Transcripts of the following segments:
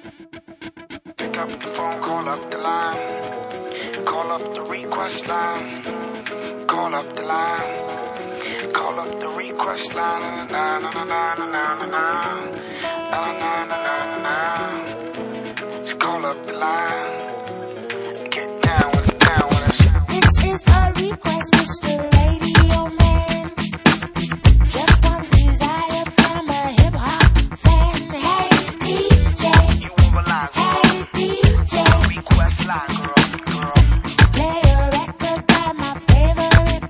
Pick up the phone, call up the line. Call up the request line. Call up the line. Call up the request line. Na na na na na na na na na na na. Just call up the line. Get down with it, down with it. This is a request, Mr. Radio Man. Just one desire from a hip hop fan. Hey DJ, You over line, girl. hey DJ, Request line, girl. play a record by my favorite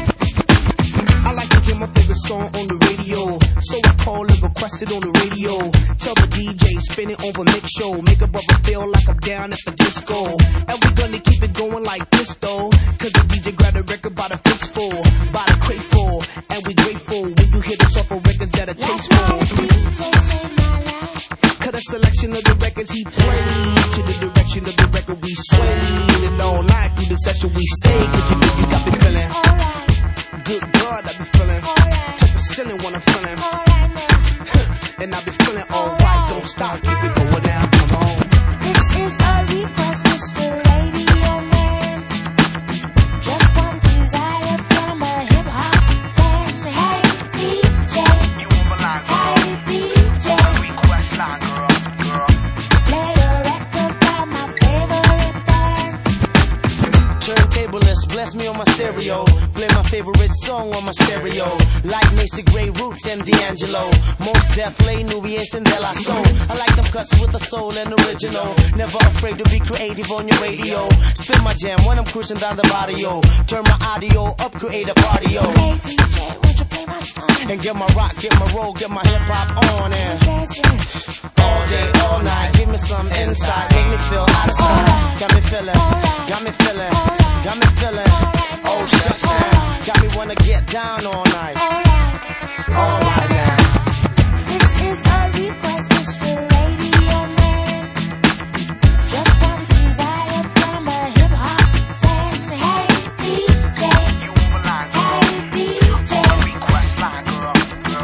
band. I like to get my favorite song on the radio, so I call and request it on the radio. Tell the DJ, spin it over mix show, make a brother feel like I'm down at the disco. And we gonna keep it going like this though, cause the DJ grab the record by the fistful, by the crateful, and we grateful when you hit us off of records that are That's tasteful. why DJ saved my life. Cause the selection of the records he played, to the direction of the record we swayed, and all night through the session we stayed. Cause you got me feeling Alright, good, God, I be feeling. alright, Touch the ceiling when I'm feeling. alright now. And I be feeling alright, don't stop, keep it going now, come on. This is a request, Mr. Radio Man. Just one desire from a hip hop fan. Hey DJ, You over line, girl. hey DJ, Request line, girl. play a record by my favorite band. Turntablist, bless me on my stereo. Play my favorite song on my stereo. Like Macy Gray, Roots, and D'Angelo. Most definitely Nubians and De La Soul. I like them cuts with the soul and original. Never afraid to be creative on your radio. Spin my jam when I'm cruising down the barrio. Turn my audio up, create a party, yo. Hey DJ, won't you play my song? And get my rock, get my roll, get my hip hop on and Dancing, all day, all night. Give me some insight, make me feel out of sight. Got me feeling, got me feeling, got me feeling. Oh shit, man, got me wanna get down all night. All right now. this is a request, Mr. Radio Man. Just one desire from a hip hop fan. Hey DJ, You over line, girl. hey DJ, Request line, girl.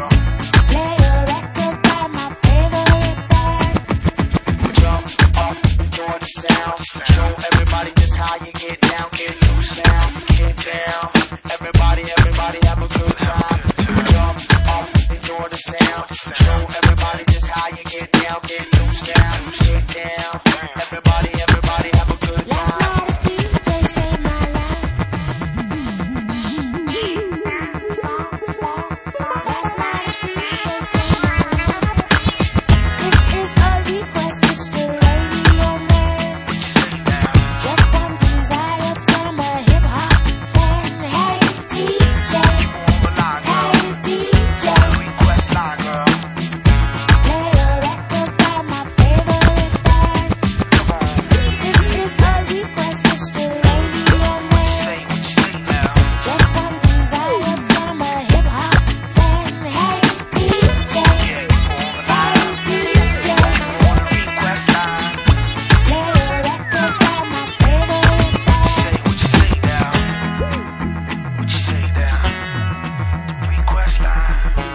play a record by my favorite band. Jump up, enjoy the sound. Show everybody just how you get down. Get loose now, get down. Everybody have a good time. Jump up, enjoy the sound. Show everybody just how you get down. Get loose now, get down. Everybody have a good Last time. night a DJ saved my life. Last night a DJ saved my life. This is a request, Mr. Radio Man. Just one desire from a hip hop fan. Hey DJ, Over line, girl. hey DJ, Request line, girl. play a record by my favorite band. Come on, This is a request, Mr. Radio Man. say what you say now. Just one desire from a hip hop fan. Hey DJ, Yeah, over line. hey DJ, On the request line. play a record by my favorite band. Say what you say now. What you say now. Request line.